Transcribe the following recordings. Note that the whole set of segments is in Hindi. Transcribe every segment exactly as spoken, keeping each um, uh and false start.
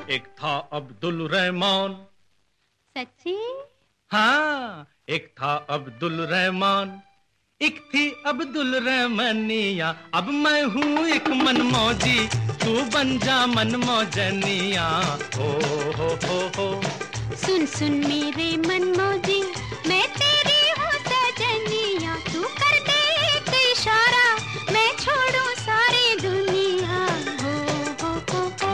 एक था अब्दुल रहमान। सच्ची? हाँ, एक था अब्दुल रहमान, एक थी अब्दुल रहमानिया। अब मैं हूँ एक मनमौजी, तू बन जा मनमौजनिया। हो हो हो हो। सुन सुन मेरे मनमौजी, मैं तेरी हूँ सजनिया। तू कर दे एक इशारा, मैं छोड़ूं सारी दुनिया। हो हो हो हो।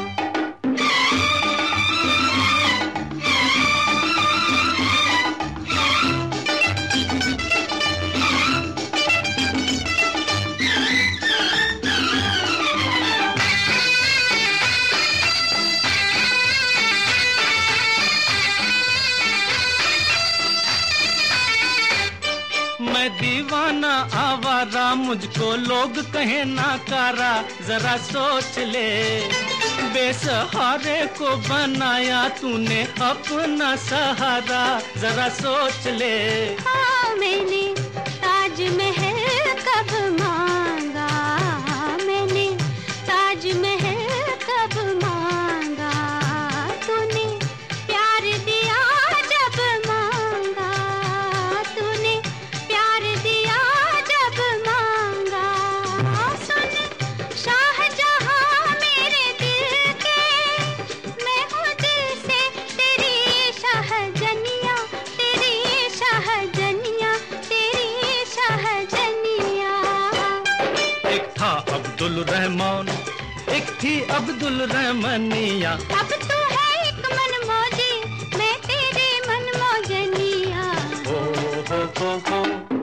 मैं दीवाना आवारा, मुझको लोग कहे नाकारा। जरा सोच ले, बेसहारे को बनाया तूने अपना सहारा। जरा सोच ले। हाँ, मैंने ताजमहल कब मांगा, मैंने ताजमहल कब मांगा। तूने प्यार दिया जब मांगा, तूने प्यार दिया जब मांगा। सुन शाहजहां मेरे दिल के, मैं हूँ दिल से तेरी शाहजनिया, तेरी शाहजनिया, तेरी शाहजनिया। एक था अब्दुल रहमान, एक थी अब्दुल रहमानिया। अब तू है एक मनमौजी, मैं तेरी मनमौजनिया। हो हो हो हो।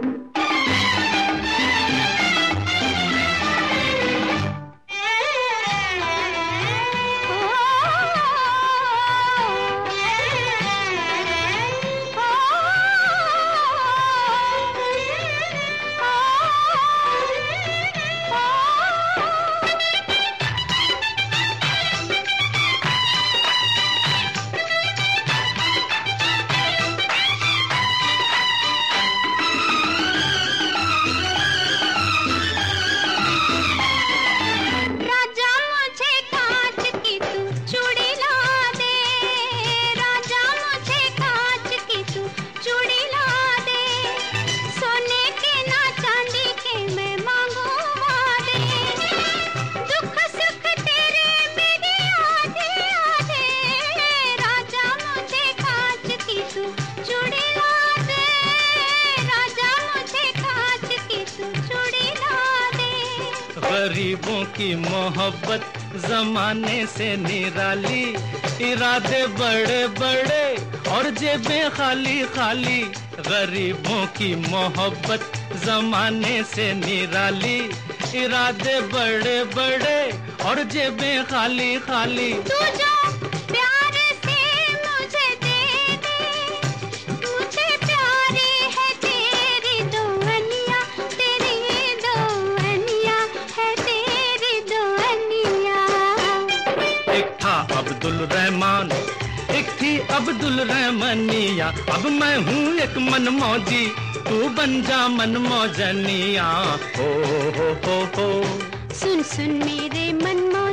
गरीबों की मोहब्बत जमाने से निराली, इरादे बड़े बड़े और जेबें खाली खाली। गरीबों की मोहब्बत जमाने से निराली, इरादे बड़े बड़े और जेबें खाली खाली। तू जो प्यार से मुझे दे दे, मुझे प्यारी है तेरी दुआनिया, तेरी दुआनिया है तेरी दुआनिया। एक था अब्दुल रहमान, एक थी अब्दुल रहमानिया। अब मैं हूँ एक मनमौजी, तू बन जा मनमौजनिया। हो हो हो हो। सुन सुन मेरे मनमौजी,